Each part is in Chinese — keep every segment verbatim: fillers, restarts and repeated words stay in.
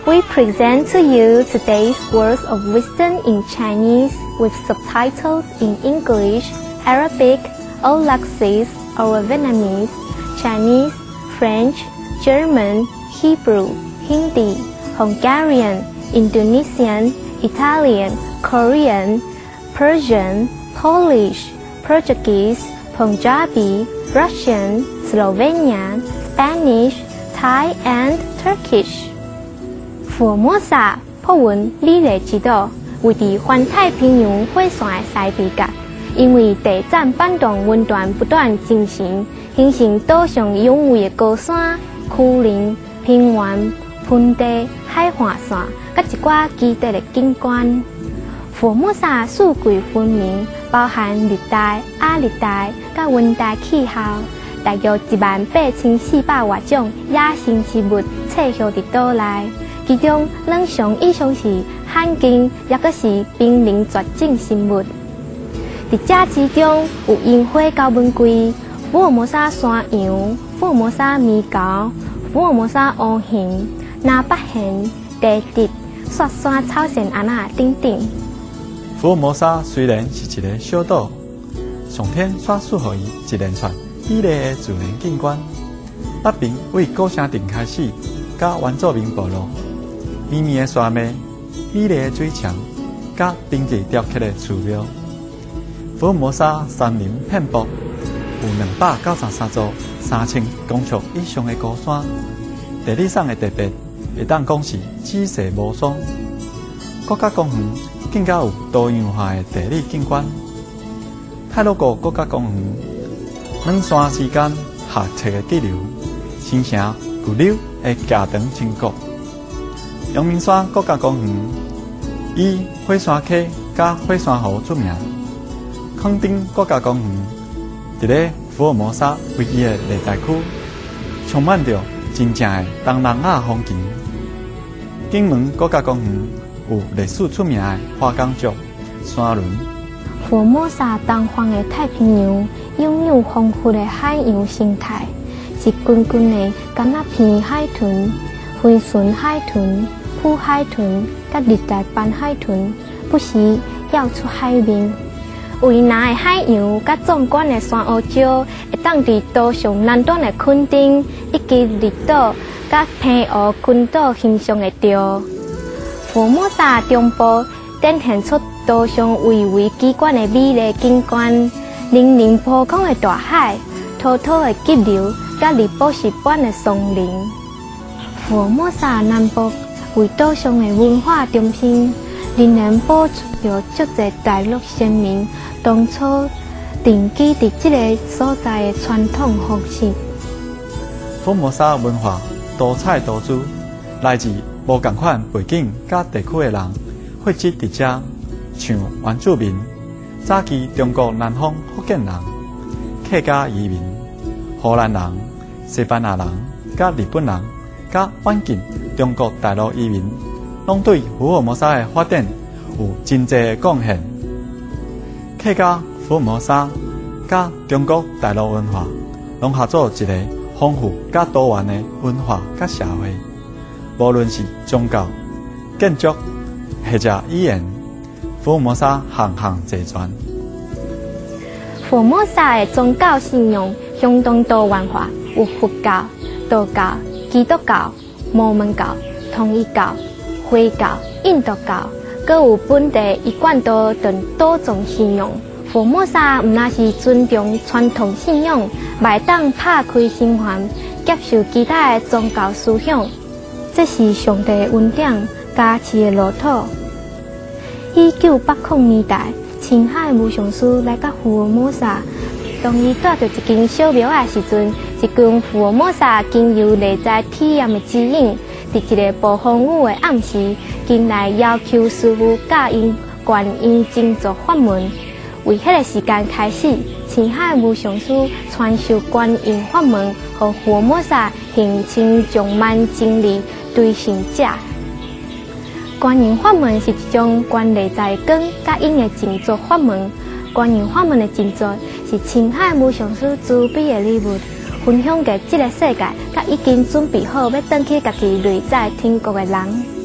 We present to you today's words of wisdom in Chinese with subtitles in English, Arabic, Aulacese, or Vietnamese, Chinese, French, German, Hebrew, Hindi, Hungarian, Indonesian, Italian, Korean, Persian, Polish, Portuguese, Punjabi, Russian, Slovenian, Spanish, Thai, and Turkish. 福尔摩沙破文理类之岛位伫环太平洋火线的西北角，因为地震板动温段不断进行，形成岛上雄伟的高山、丘陵、平原、盆地、海岸线，甲一寡奇特的景观。福尔摩沙四季分明，包含热带、亚热带、甲温带气候，大约一万八千四百外种野生植物栖息伫岛内。其中，冷上以上是罕见，也阁是濒临绝种生物。伫这之中有樱花高文龟、福尔摩沙山羊、福尔摩沙米狗、福尔摩沙乌熊、南北hen、地滴、雪山草线安那等等。 福尔摩沙虽然是一个小岛，上天却赐予伊一连串美丽的自然景观。北边为古城镇开始，甲原住民部落。绵绵的山脉、美丽的水墙、甲冰地雕刻的寺庙，福尔摩沙山林遍布，有两百九十三座三千公尺以上的高山。地理上的特别，会当讲是姿势无双。国家公园更加有多样化的地理景观。太鲁阁国家公园，两山之间合切的支流，形成巨流的夹长峡谷。阳明山国家公园以火山溪甲火山湖出名。垦丁国家公园伫咧福尔摩沙唯一的热带区，充满着真正的东南亚风情。金门国家公园有历史出名的花岗石山轮。 福尔摩沙东方的太平洋拥有丰富的海洋生态，是群群的甘纳片海豚、飞旋海豚。普海豚甲热带斑海豚不时跃出海面，蔚蓝的海洋甲壮观的珊瑚礁，会当伫岛上南端的垦丁以及离岛甲澎湖群岛欣赏得到。福尔摩沙中部展现出岛上蔚为奇观的美丽景观，粼粼波光的大海、滔滔的急流甲绿宝石般的松林。福尔摩沙南部为岛上的文化中心，仍然保存着足侪大陆先民当初定居伫这个所在的传统方式。 福尔摩沙文化多彩多姿，来自无同款背景甲地区的人汇集伫遮，像原住民、早期中国南方福建人、客家移民、荷兰人、西班牙人、甲日本人。甲晚近中国大陆移民，拢对福尔摩沙的发展有真侪的贡献。客家福尔摩沙甲中国大陆文化融合做一个丰富甲多元的文化甲社会，无论是宗教、建筑或者语言，福尔摩沙项项齐全。 福尔摩沙的宗教信仰相当多元化，有佛教、道教。基督教、摩门教、统一教、回教、印度教，各有本地一贯道等多种信仰。福尔摩沙毋但是尊重传统信仰，嘛当拍开心怀，接受其他的宗教思想。这是上帝的恩典加持的乐土。一九八零年代，青海无上师来到福尔摩沙，当伊带着一间小庙的时阵。一群福尔摩沙经由内在体验的指引，伫一个暴风雨的暗时，进来要求师傅教因观音静坐法门。为迄个时间开始，青海无上师传授观音法门，和福尔摩沙行清众万经历对行者。观音法门是一种观内在光甲因的静坐法门。观音法门的静坐是青海无上师慈悲的礼物。分享给这个世界，甲已经准备好要登去家己内在天国的人。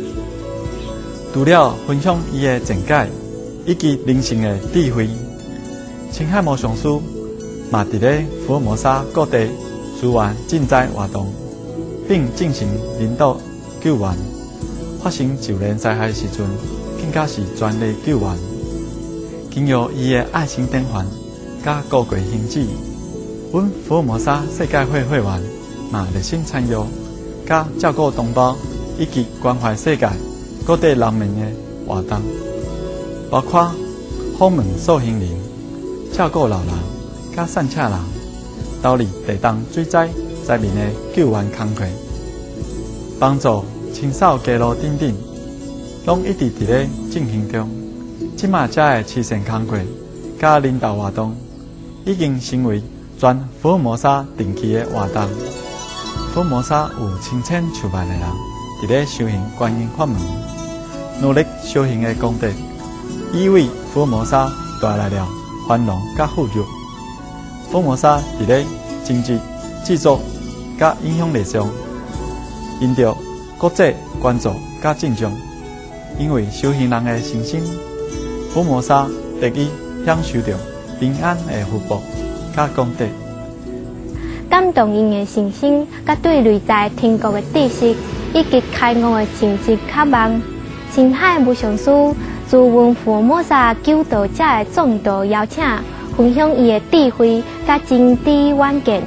除了分享伊的见解以及人生的智慧，青海无上师嘛伫咧福尔摩沙各地支援赈灾活动，并进行人道救援。发生自然灾害时阵，更加是全力救援。经由伊的爱心典范，甲高贵行止，阮福尔摩沙世界会会员嘛热心参与，甲照顾同胞以及关怀世界各地人民的活动，包括访问受刑人、照顾老人、甲善车人，导入地动水灾灾民的救援工作，帮助清扫街路等等，拢一直伫咧进行中。即马遮的慈善工作甲人道活动，已经成为全福尔摩沙定期的活动。福尔摩沙有成千上万的人伫咧修行观音法门，努力修行的功德，已为福尔摩沙带来了繁荣甲富足。福尔摩沙伫咧经济、制作甲影响力上，赢得国际关注甲敬重。因为修行人的信心，福尔摩沙得以享受到平安的福报甲功德。 感动因的信心，甲对内在天国的知识，以及开悟的情志渴望。青海无上师自阮福尔摩沙救度者的众道邀请，分享伊的智慧甲真知远见。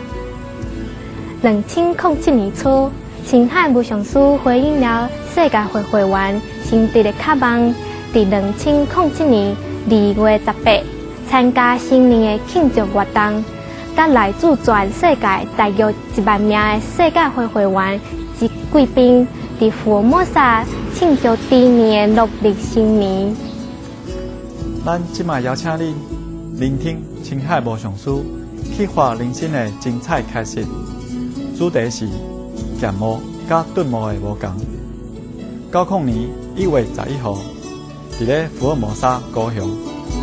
两千零七年初，青海无上师回应了世界会会员心底的渴望，伫两千零七年二月十八参加新年的庆祝活动。甲来自全世界大约一万名的世界会会员及贵宾，伫福尔摩沙庆祝猪年的农历新年。 咱即马邀请你聆听青海无上师启发人生的精彩开示，主题是剑魔甲顿魔的无共。九零年一月十一号，伫咧福尔摩沙高雄。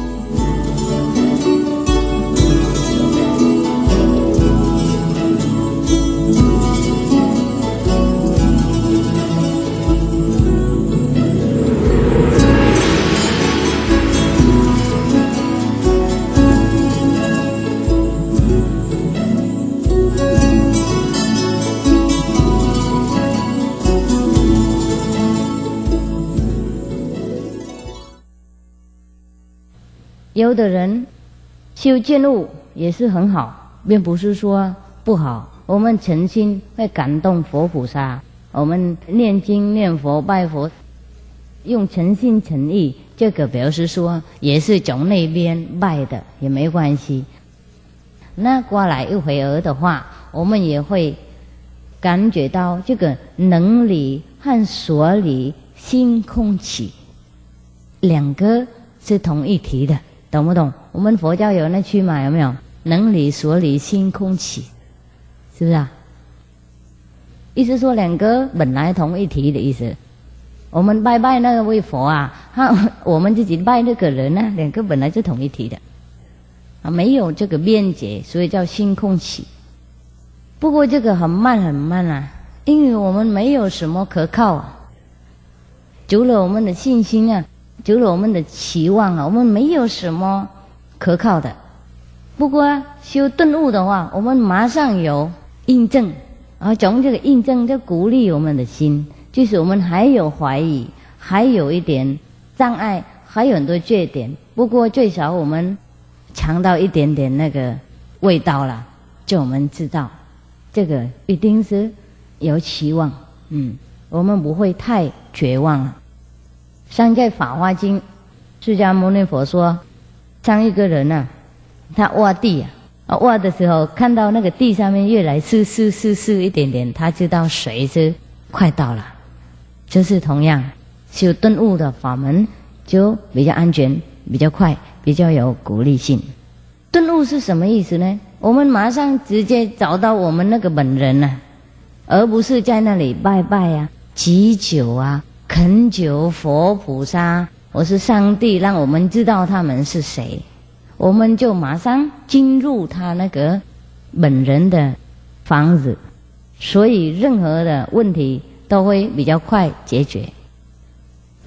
有的人修见悟也是很好，并不是说不好。我们诚心会感动佛菩萨，我们念经念佛拜佛，用诚心诚意，这个表示说也是从那边拜的，也没关系。那过来一会儿的话，我们也会感觉到这个能理和所理心空起，两个是同一体的。懂不懂？我们佛教有那句嘛，有没有？能理所理心空起，是不是啊？意思说两个本来同一体的意思。我们拜拜那位佛啊，他我们自己拜那个人呢、啊，两个本来是同一体的，啊，没有这个边界，所以叫心空起。不过这个很慢很慢啊，因为我们没有什么可靠啊，除了我们的信心啊。除了我们的期望啊，我们没有什么可靠的。不过修顿悟的话，我们马上有印证，然后从这个印证就鼓励我们的心，就是我们还有怀疑，还有一点障碍，还有很多缺点。不过最少我们尝到一点点那个味道了，就我们知道这个一定是有期望，嗯，我们不会太绝望了。像在《法华经》，释迦牟尼佛说，像一个人啊，他挖地啊，啊挖的时候看到那个地上面越来湿湿湿湿一点点，他知道水是快到了。就是同样修顿悟的法门，就比较安全、比较快、比较有鼓励性。顿悟是什么意思呢？我们马上直接找到我们那个本人啊，而不是在那里拜拜啊、祈求啊。恳求佛菩萨，我是上帝，让我们知道他们是谁，我们就马上进入他那个本人的房子，所以任何的问题都会比较快解决。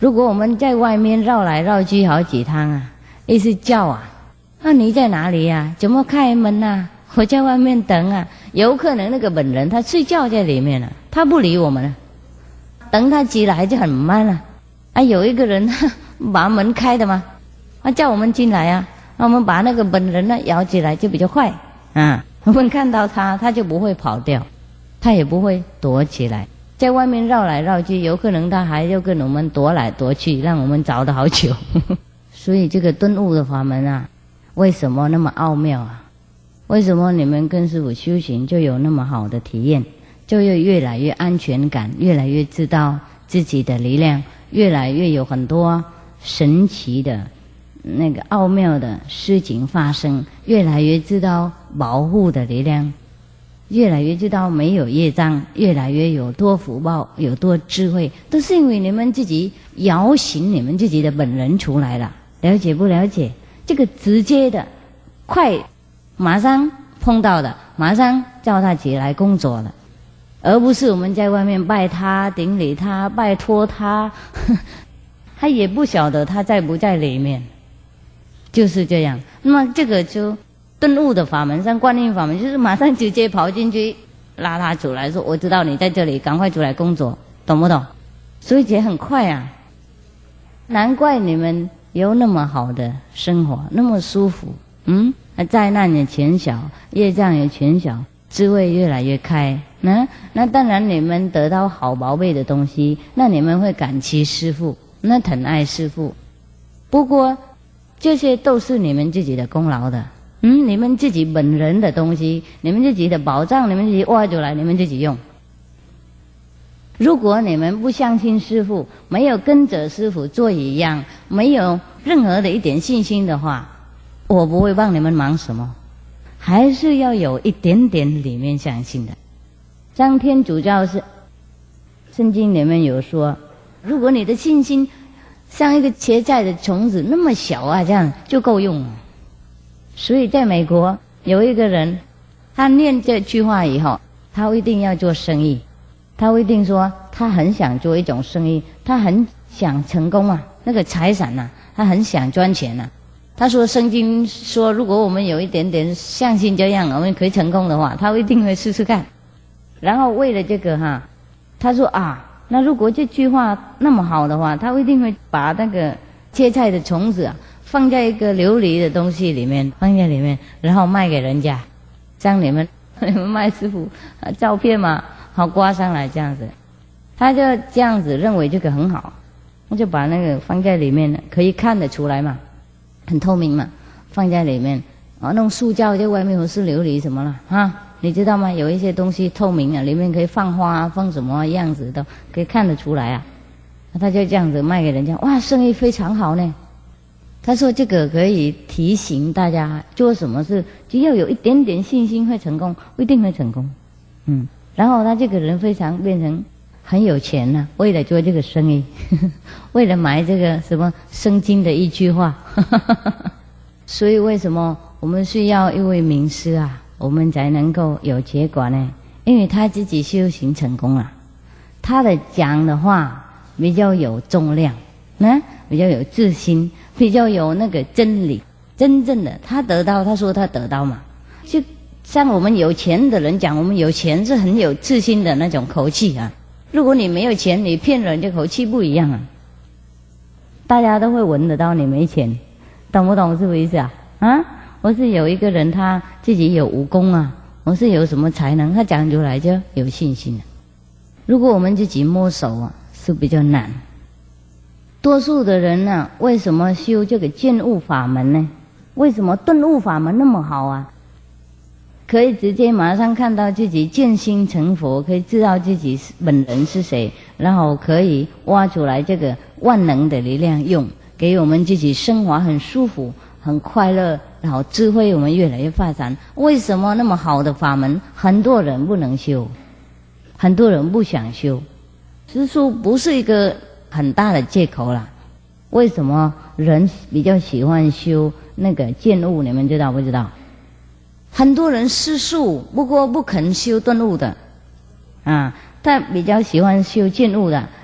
如果我们在外面绕来绕去好几趟啊，一直叫啊，那你在哪里呀、啊？怎么开门啊？我在外面等啊。有可能那个本人他睡觉在里面了、啊，他不理我们了、啊，等他起来就很慢了、啊。啊，有一个人把门开的嘛，啊叫我们进来啊，那我们把那个本人呢摇起来就比较快啊。我们看到他，他就不会跑掉，他也不会躲起来，在外面绕来绕去，有可能他还要跟我们躲来躲去，让我们找得好久。所以这个顿悟的法门啊，为什么那么奥妙啊？为什么你们跟师父修行就有那么好的体验，就有越来越安全感，越来越知道自己的力量，越来越有很多神奇的那个奥妙的事情发生，越来越知道保护的力量，越来越知道没有业障，越来越有多福报，有多智慧，都是因为你们自己摇醒你们自己的本人出来了。了解不了解？这个直接的快马上碰到的，马上叫他起来工作了，而不是我们在外面拜他、顶礼他、拜托他，呵他也不晓得他在不在里面，就是这样。那么这个就顿悟的法门，像观音法门，就是马上直接跑进去拉他出来，说我知道你在这里，赶快出来工作，懂不懂？所以也很快啊，难怪你们有那么好的生活，那么舒服，嗯。灾难也减小，业障也减小，智慧越来越开。那那当然你们得到好宝贝的东西，那你们会感激师父，那疼爱师父。不过这些都是你们自己的功劳的，嗯，你们自己本人的东西，你们自己的宝藏，你们自己挖出来，你们自己用。如果你们不相信师父，没有跟着师父做一样，没有任何的一点信心的话，我不会帮你们忙什么，还是要有一点点里面相信的。像天主教是圣经里面有说，如果你的信心像一个茄菜的虫子那么小啊，这样就够用了。所以在美国有一个人，他念这句话以后，他一定要做生意，他一定说他很想做一种生意，他很想成功啊，那个财产啊，他很想赚钱啊。他说圣经说，如果我们有一点点相信这样我们可以成功的话，他一定会试试看。然后为了这个哈，他说啊，那如果这句话那么好的话，他一定会把那个芥菜的虫子啊放在一个琉璃的东西里面，放在里面，然后卖给人家，像你们你们卖师傅照片嘛，好挂上来这样子。他就这样子认为这个很好，我就把那个放在里面，可以看得出来嘛，很透明嘛，放在里面，啊，弄塑胶在外面或是琉璃什么了啊？你知道吗？有一些东西透明啊，里面可以放花，放什么样子都可以看得出来啊。他就这样子卖给人家，哇，生意非常好呢。他说这个可以提醒大家做什么事，只要有一点点信心会成功，一定会成功。嗯，然后他这个人非常变成很有钱了、啊，为了做这个生意，呵呵为了买这个什么圣经的一句话，呵呵呵所以为什么我们需要一位名师啊？我们才能够有结果呢？因为他自己修行成功了，他的讲的话比较有重量，嗯，比较有自信，比较有那个真理，真正的他得到，他说他得到嘛，就像我们有钱的人讲，我们有钱是很有自信的那种口气啊。如果你没有钱，你骗人，这口气不一样啊。大家都会闻得到你没钱，懂不懂是不是意思啊？啊？我是有一个人，他自己有武功啊，我是有什么才能，他讲出来就有信心了。如果我们自己摸手啊，是比较难。多数的人呢、啊，为什么修这个见悟法门呢？为什么顿悟法门那么好啊？可以直接马上看到自己见心成佛，可以知道自己本人是谁，然后可以挖出来这个万能的力量用，给我们自己生活很舒服、很快乐，然后智慧我们越来越发展。为什么那么好的法门，很多人不能修，很多人不想修？师父不是一个很大的借口啦。为什么人比较喜欢修那个见悟？你们知道不知道？很多人吃素，不过不肯修顿悟的，啊，他比较喜欢修见悟的，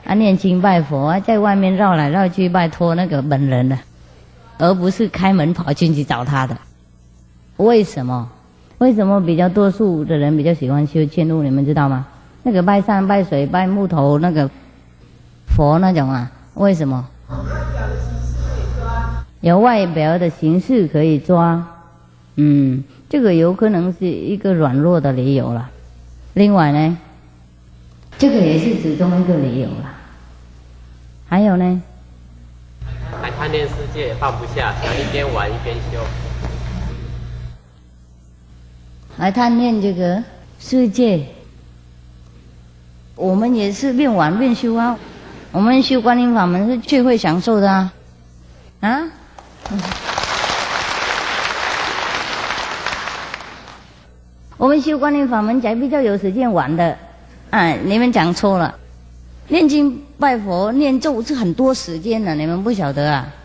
啊，念经拜佛啊，在外面绕来绕去拜托那个本人的，而不是开门跑进去找他的。为什么？为什么比较多数的人比较喜欢修渐入？你们知道吗？那个拜山拜水拜木头那个佛那种啊，为什么？有外表的形式可以抓，嗯，这个有可能是一个软弱的理由了。另外呢，这个也是其中一个理由了。还有呢， 还贪恋世界放不下，想一边玩一边修。 还贪恋这个世界，我们也是边玩边修啊。我们修观音法门是最会享受的啊，啊。嗯、我们修观音法门才比较有时间玩的，哎，你们讲错了。念经拜佛念咒是很多时间的，你们不晓得啊。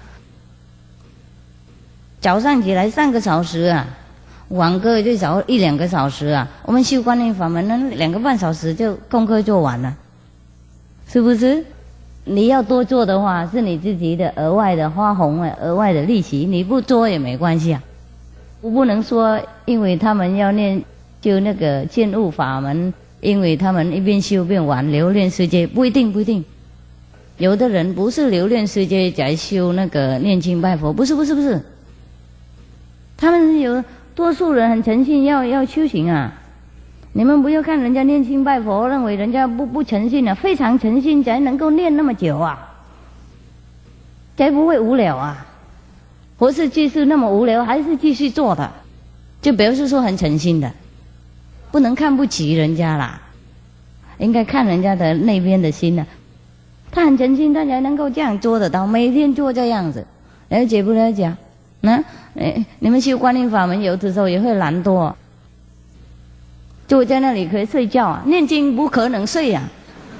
早上起来三个小时啊，晚课最少一两个小时啊。我们修观音法门呢，两个半小时就功课做完了，是不是？你要多做的话，是你自己的额外的花红啊，额外的利息，你不做也没关系啊。我不能说，因为他们要念就那个渐入法门，因为他们一边修边玩，留恋世界，不一定，不一定。有的人不是留恋世界才修那个念经拜佛，不是，不是，不是。他们有多数人很诚信，要要修行啊。你们不要看人家念经拜佛，认为人家不不诚信啊，非常诚信才能够念那么久啊，才不会无聊啊。或是即使那么无聊，还是继续做的，就表示说很诚心的，不能看不起人家啦，应该看人家的那边的心啊。他很诚心，他才能够这样做得到，每天做这样子，了解不了解？那、哎、你们修观音法门，有的时候也会懒惰。坐在那里可以睡觉啊，念经不可能睡啊。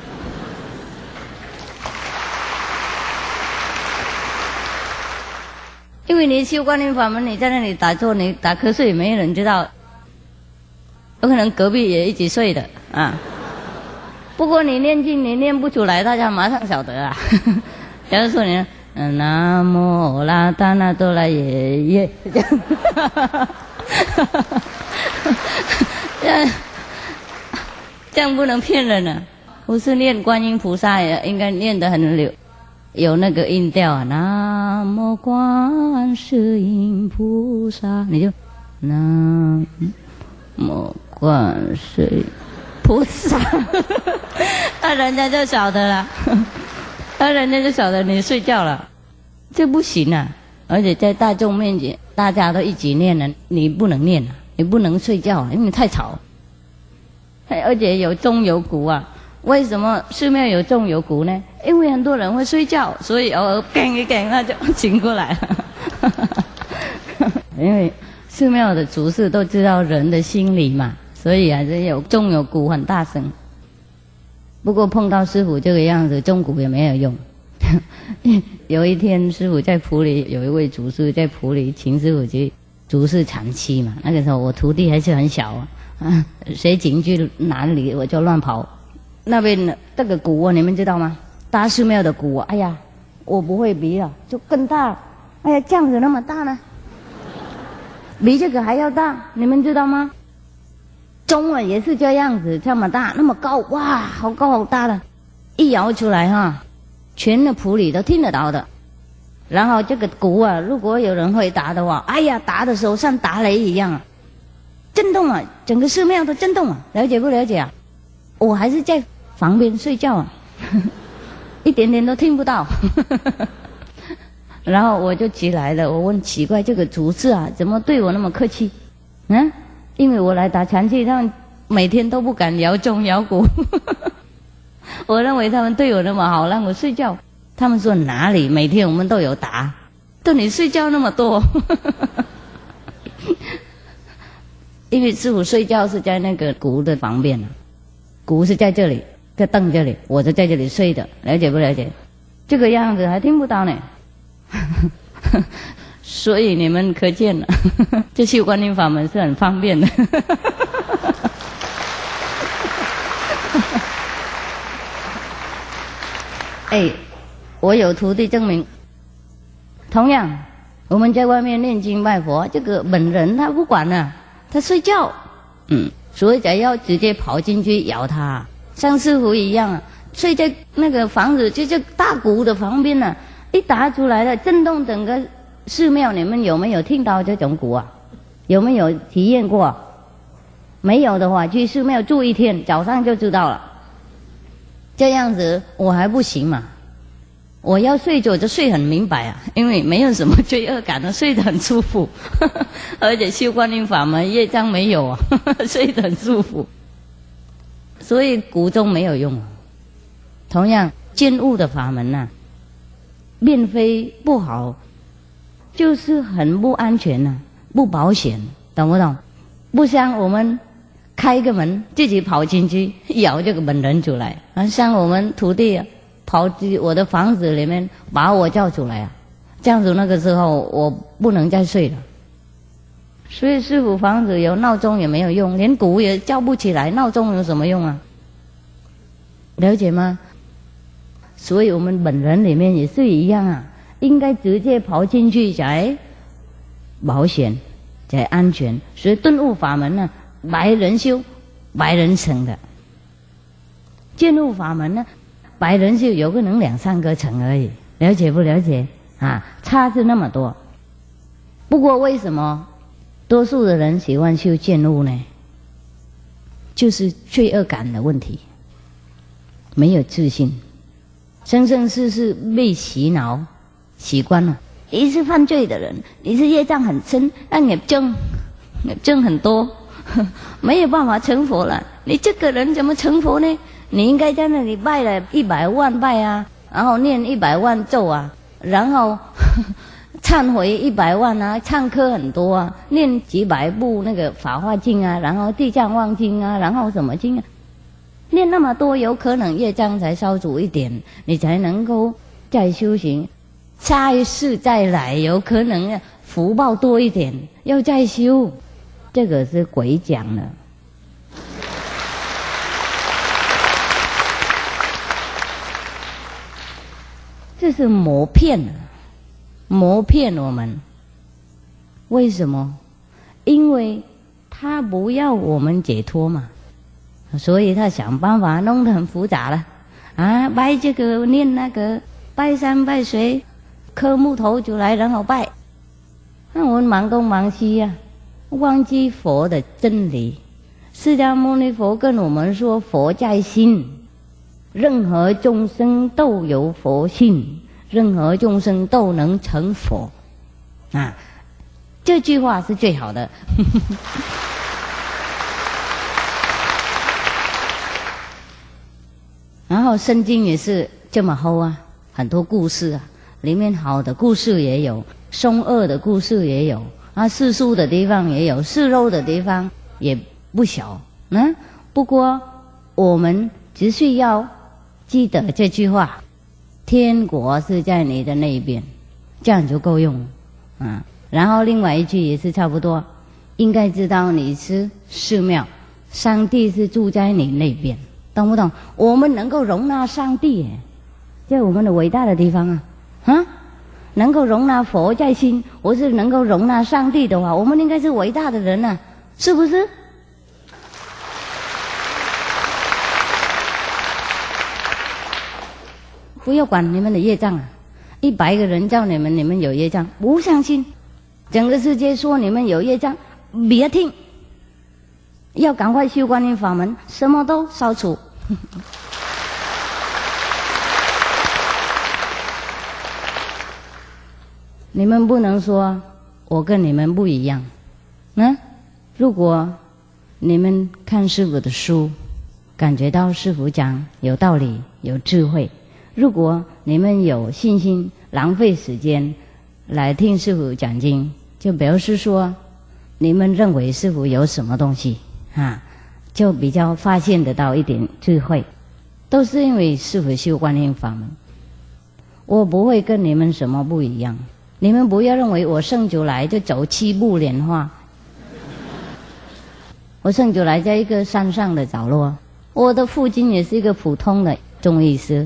因为你修观音法门，你在那里打坐，你打瞌睡，没人知道，有可能隔壁也一起睡的啊。不过你念经，你念不出来，大家马上晓得啊。假如说你嗯南无拉达那多拉耶耶，这样。这样，这样不能骗人啊！不是念观音菩萨也应该念得很有有那个音调啊。南无观世音菩萨，你就南无观世音菩萨，那人家就晓得了，那人家就晓得你睡觉了，这不行啊！而且在大众面前，大家都一起念了，你不能念啊。你不能睡觉啊，因为太吵。而且有钟有鼓啊，为什么寺庙有钟有鼓呢？因为很多人会睡觉，所以偶尔干一干，那就醒过来了。因为寺庙的主事都知道人的心理嘛，所以还是有钟有鼓很大声。不过碰到师父这个样子，钟鼓也没有用。有一天师父在埔里，有一位主事在埔里请师父去主事禅期嘛，那个时候我徒弟还是很小啊，啊，谁请去哪里我就乱跑。那边这个鼓啊，你们知道吗？大寺庙的鼓啊，哎呀，我不会比了，就更大，哎呀，这样子那么大呢，比这个还要大，你们知道吗？钟啊也是这样子，这么大，那么高，哇，好高好大的，一摇出来哈，全的埔里都听得到的。然后这个鼓啊，如果有人会打的话，哎呀，打的时候像打雷一样啊，震动啊，整个寺庙都震动啊，了解不了解啊？我还是在房边睡觉啊，一点点都听不到。然后我就起来了，我问奇怪，这个主事啊，怎么对我那么客气？嗯，因为我来打禅期，他们每天都不敢摇钟摇鼓。我认为他们对我那么好，让我睡觉。他们说哪里？每天我们都有打，都你睡觉那么多。因为师父睡觉是在那个鼓的旁边啊，鼓是在这里，在凳这里，我就在这里睡的，了解不了解？这个样子还听不到呢。所以你们可见了，这修观音法门是很方便的。 哎，我有徒弟证明。同样，我们在外面念经拜佛，这个本人他不管了，他睡觉，嗯，所以才要直接跑进去咬他，像师傅一样啊，睡在那个房子就这大鼓的旁边呢、啊，一打出来了，震动整个寺庙。你们有没有听到这种鼓啊？有没有体验过？没有的话，去寺庙住一天，早上就知道了。这样子我还不行嘛。我要睡着就睡很明白啊，因为没有什么罪恶感的，睡得很舒服，呵呵，而且修观音法门业障没有啊，呵呵，睡得很舒服，所以鼓钟没有用。同样见物的法门啊，并非不好，就是很不安全啊，不保险，懂不懂？不像我们开个门自己跑进去咬这个本人出来啊，像我们徒弟啊跑进我的房子里面把我叫出来啊，这样子那个时候我不能再睡了。所以师父房子有闹钟也没有用，连鼓也叫不起来，闹钟有什么用啊？了解吗？所以我们本人里面也是一样啊，应该直接跑进去才保险，才安全。所以顿悟法门呢，百人修，百人成的；见悟法门呢，百人修有可能两三个成而已。了解不了解啊？差是那么多。不过为什么多数的人喜欢修见悟呢？就是罪恶感的问题，没有自信，生生世世被洗脑习惯了。你是犯罪的人，你是业障很深，那业障业障很多，没有办法成佛了。你这个人怎么成佛呢？你应该在那里拜了一百万拜啊，然后念一百万咒啊，然后忏悔一百万啊，唱歌很多啊，念几百部那个法华经啊，然后地藏王经啊，然后什么经啊，念那么多，有可能业障才消除一点，你才能够再修行。下一世再来，有可能福报多一点，要再修。这个是鬼讲的。这是魔骗的，魔骗我们。为什么？因为他不要我们解脱嘛，所以他想办法弄得很复杂了啊！拜这个念那个，拜山拜水，磕木头就来，然后拜。那我们忙东忙西呀、啊，忘记佛的真理。释迦牟尼佛跟我们说，佛在心。任何众生都有佛性，任何众生都能成佛，啊，这句话是最好的。然后圣经也是这么厚啊，很多故事啊，里面好的故事也有，凶恶的故事也有，啊，世俗的地方也有，世肉的地方也不小。嗯，不过我们只需要记得这句话，天国是在你的那一边，这样就够用啊。然后另外一句也是差不多，应该知道你是寺庙，上帝是住在你那边，懂不懂？我们能够容纳上帝耶，这我们的伟大的地方啊，啊，能够容纳佛在心，或是能够容纳上帝的话，我们应该是伟大的人啊，是不是？不要管你们的业障啊！一百个人叫你们，你们有业障，不相信。整个世界说你们有业障，别听。要赶快修观音法门，什么都消除。你们不能说我跟你们不一样。嗯，如果你们看师父的书，感觉到师父讲有道理、有智慧。如果你们有信心浪费时间来听师父讲经，就表示说你们认为师父有什么东西啊，就比较发现得到一点智慧，都是因为师父修观音法门。我不会跟你们什么不一样，你们不要认为我生出来就走七步莲花。我生出来在一个山上的角落，我的父亲也是一个普通的中医师。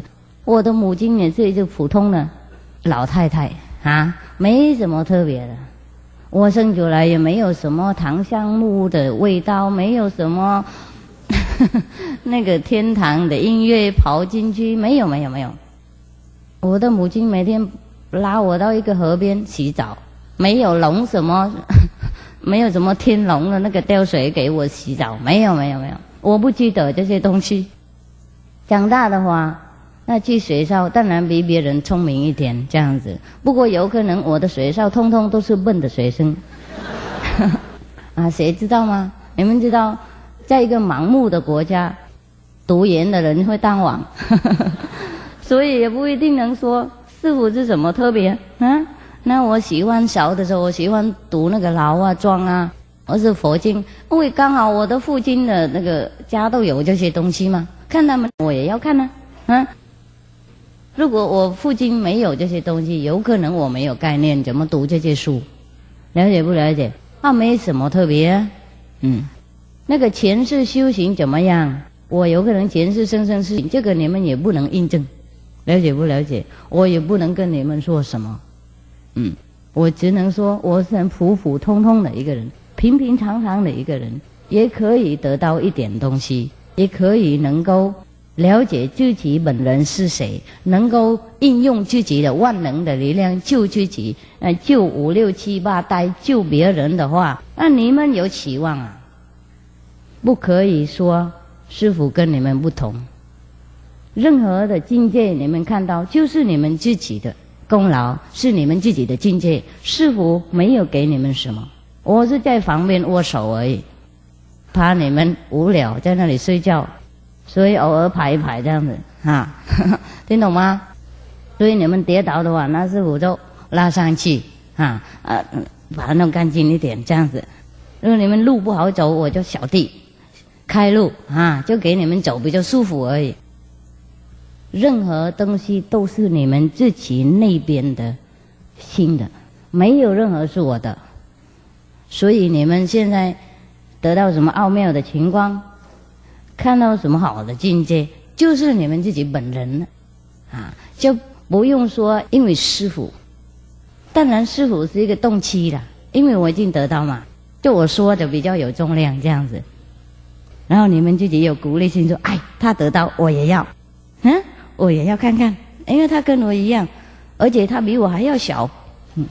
我的母亲也是一个普通的老太太啊，没什么特别的。我生出来也没有什么檀香木的味道，没有什么那个天堂的音乐跑进去，没有没有没有。我的母亲每天拉我到一个河边洗澡，没有龙什么没有什么天龙的那个吊水给我洗澡，没有没有没有，我不记得这些东西。长大的话，那去学校当然比别人聪明一点这样子，不过有可能我的学校通通都是笨的学生啊，谁知道吗？你们知道在一个盲目的国家，读研的人会当王所以也不一定能说师父是什么特别啊。那我喜欢小的时候，我喜欢读那个劳啊庄啊，或是佛经，因为刚好我的父亲的那个家都有这些东西嘛，看他们我也要看呢啊。如果我父亲没有这些东西，有可能我没有概念怎么读这些书，了解不了解？啊，没什么特别啊。嗯，那个前世修行怎么样？我有可能前世生生世，这个你们也不能印证，了解不了解？我也不能跟你们说什么。嗯，我只能说我是很普普通通的一个人，平平常常的一个人，也可以得到一点东西，也可以能够了解自己本人是谁，能够应用自己的万能的力量救自己，呃，救五六七八代，救别人的话，那你们有期望啊。不可以说师父跟你们不同，任何的境界你们看到就是你们自己的功劳，是你们自己的境界，师父没有给你们什么，我是在旁边握手而已，怕你们无聊在那里睡觉，所以偶尔排一排这样子啊听懂吗？所以你们跌倒的话，那师父就拉上去啊啊，把它弄干净一点这样子。如果你们路不好走，我就小弟开路啊，就给你们走比较舒服而已。任何东西都是你们自己那边的心的，没有任何是我的。所以你们现在得到什么奥妙的情况，看到什么好的境界，就是你们自己本人了啊，就不用说因为师父。当然师父是一个动机啦，因为我已经得到嘛，就我说的比较有重量这样子，然后你们自己有鼓励性说，哎，他得到我也要，嗯，我也要看看，因为他跟我一样，而且他比我还要小，嗯，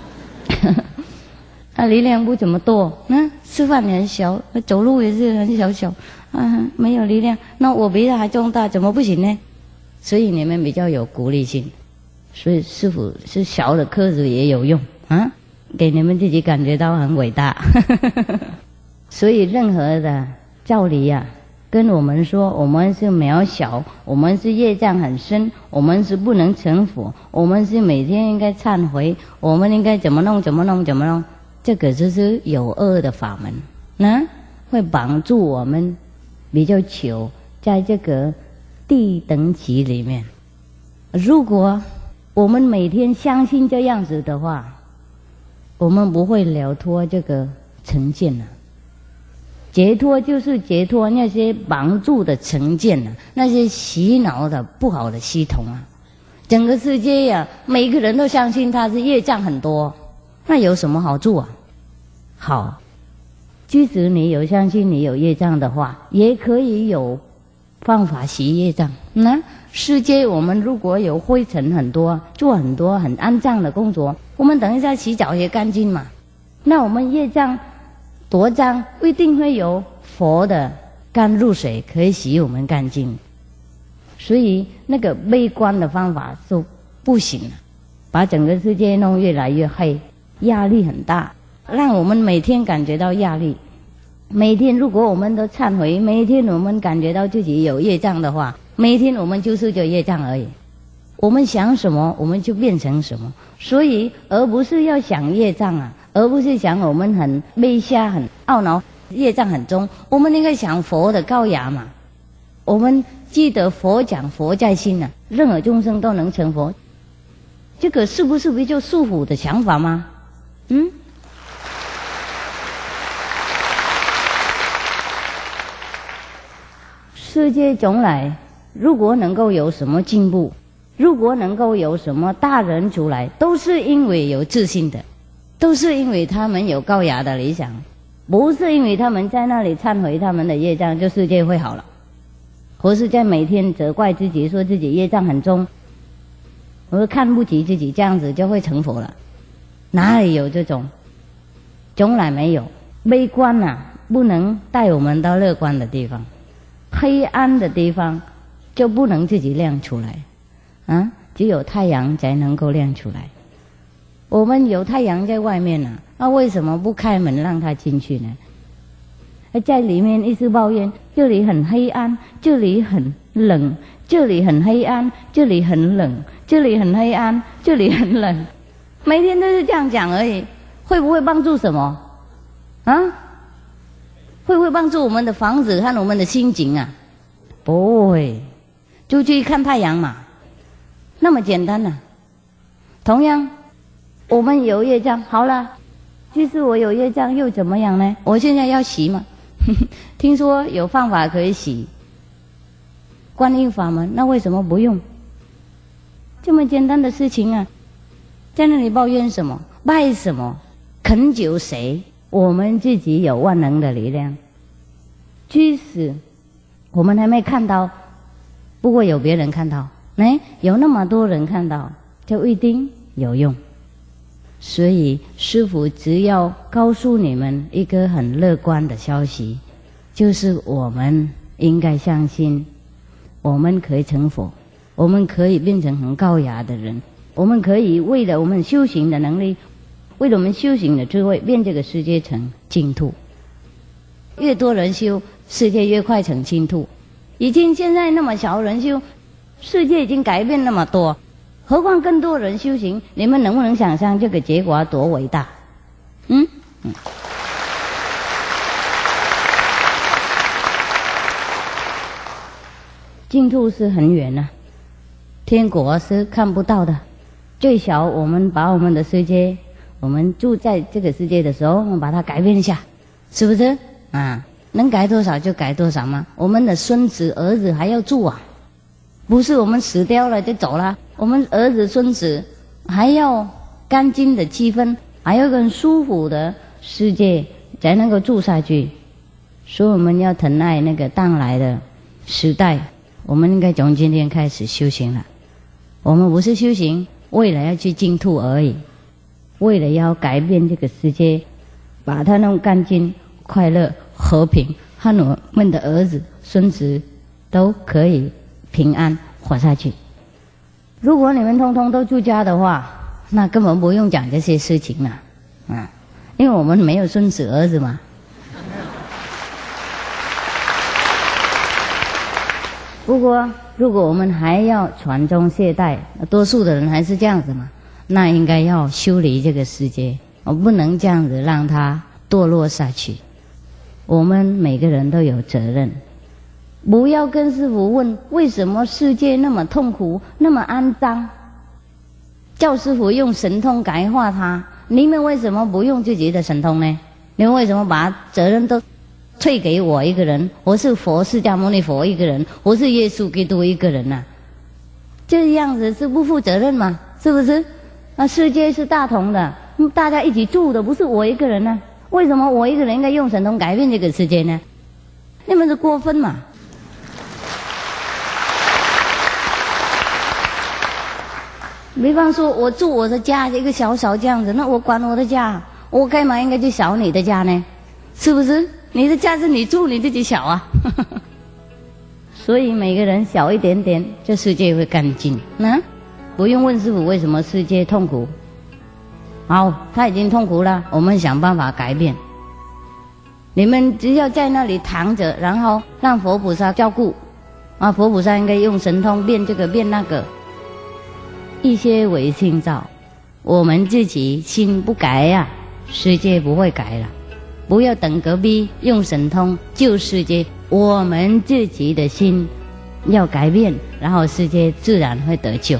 他力量不怎么多，嗯，吃饭也很小，走路也是很小小，啊，没有力量，那我比他还重大，怎么不行呢？所以你们比较有鼓励性，所以师父是小的颗子也有用啊，给你们自己感觉到很伟大所以任何的道理呀、啊，跟我们说我们是渺小，我们是业障很深，我们是不能成佛，我们是每天应该忏悔，我们应该怎么弄怎么弄怎么弄，这个就是有恶的法门，那会绑住我们比较久在这个地等级里面。如果我们每天相信这样子的话，我们不会了脱这个成见了。解脱就是解脱那些绑住的成见啊，那些洗脑的不好的系统啊。整个世界呀、啊，每个人都相信他是业障很多，那有什么好处啊？好，即使你有相信你有业障的话，也可以有方法洗业障。那世界我们如果有灰尘很多，做很多很肮脏的工作，我们等一下洗澡也干净嘛。那我们业障多脏，不一定会有佛的甘露水可以洗我们干净。所以那个悲观的方法是不行的，把整个世界弄越来越黑，压力很大，让我们每天感觉到压力。每天如果我们都忏悔，每天我们感觉到自己有业障的话，每天我们就是这业障而已。我们想什么我们就变成什么，所以而不是要想业障啊，而不是想我们很悲下很懊恼业障很重，我们应该想佛的高雅嘛。我们记得佛讲佛在心啊，任何众生都能成佛，这个是不是比较舒服的想法吗？嗯，世界将来如果能够有什么进步， 如果能够有什么大人出来，都是因为有自信的，都是因为他们有高雅的理想，不是因为他们在那里忏悔他们的业障，就世界会好了，或是在每天责怪自己，说自己业障很重，或者看不起自己，这样子就会成佛了。哪里有这种？从来没有。悲观啊，不能带我们到乐观的地方，黑暗的地方就不能自己亮出来啊，只有太阳才能够亮出来。我们有太阳在外面啊，那为什么不开门让它进去呢？在里面一直抱怨这里很黑暗，这里很冷，这里很黑暗，这里很冷，这里很黑暗，这里很冷，每天都是这样讲而已，会不会帮助什么啊？会不会帮助我们的房子和我们的心情啊？不会，就去看太阳嘛，那么简单啊。同样我们有业障，好了，即使我有业障又怎么样呢？我现在要洗嘛听说有方法可以洗观音法门，那为什么不用？这么简单的事情啊，在那里抱怨什么？拜什么？恳求谁？我们自己有万能的力量，即使我们还没看到，不过有别人看到，哎，有那么多人看到，就一定有用。所以师父只要告诉你们一个很乐观的消息，就是我们应该相信我们可以成佛，我们可以变成很高雅的人，我们可以为了我们修行的能力，为了我们修行的智慧，变这个世界成净土。越多人修，世界越快成净土。已经现在那么少人修，世界已经改变那么多，何况更多人修行，你们能不能想象这个结果多伟大？嗯嗯。净土是很远啊，天国是看不到的。最小我们把我们的世界，我们住在这个世界的时候，我们把它改变一下，是不是啊？能改多少就改多少吗？我们的孙子儿子还要住啊，不是我们死掉了就走了，我们儿子孙子还要干净的气氛，还要更舒服的世界才能够住下去。所以我们要疼爱那个当来的时代，我们应该从今天开始修行了。我们不是修行为了要去净土而已，为了要改变这个世界，把它弄干净、快乐、和平，和我们的儿子孙子都可以平安活下去。如果你们通通都住家的话，那根本不用讲这些事情了啊，因为我们没有孙子儿子嘛。不过如果我们还要传宗接代，多数的人还是这样子嘛，那应该要修理这个世界，我不能这样子让它堕落下去。我们每个人都有责任，不要跟师父问为什么世界那么痛苦，那么肮脏，叫师父用神通感化它。你们为什么不用自己的神通呢？你们为什么把责任都推给我一个人？我是佛释迦牟尼佛一个人，我是耶稣基督一个人啊，这样子是不负责任吗？是不是？啊，世界是大同的，大家一起住的，不是我一个人呢、啊？为什么我一个人应该用神通改变这个世界呢？你们是过分嘛？比方说我住我的家一个小小这样子，那我管我的家，我干嘛应该去小你的家呢？是不是？你的家是你住，你自己小啊所以每个人小一点点，这世界会干净啊！不用问师父为什么世界痛苦，好，他已经痛苦了，我们想办法改变。你们只要在那里躺着，然后让佛菩萨照顾啊，佛菩萨应该用神通变这个变那个，一些唯心造，我们自己心不改呀、啊，世界不会改了。不要等隔壁用神通救世界，我们自己的心要改变，然后世界自然会得救。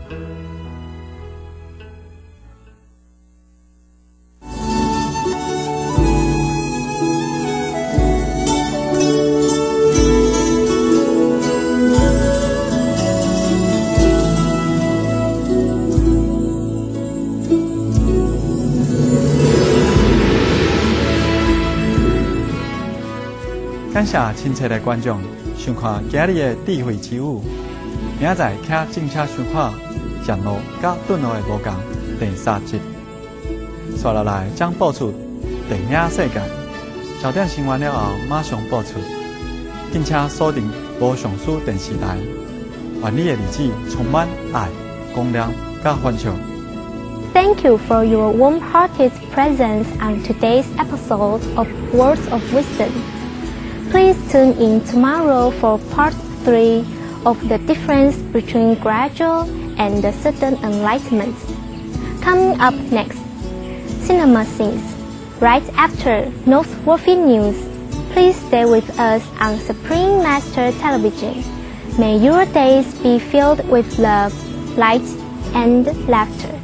感谢亲切的观众收看今日的智慧之舞。明仔载请正车收看《降落甲顿落的无共》第三集。接落来将播出电影世界，焦点新闻了后马上播出。敬请锁定无上书电视台，愿你的日子充满爱、光亮甲欢笑。 Thank you for your warm-hearted presence on today's episode of Words of Wisdom. Please tune in tomorrow for part three of the difference between gradual and the sudden enlightenment. Coming up next, Cinema Sings, right after Noteworthy News. Please stay with us on Supreme Master Television. May your days be filled with love, light, and laughter.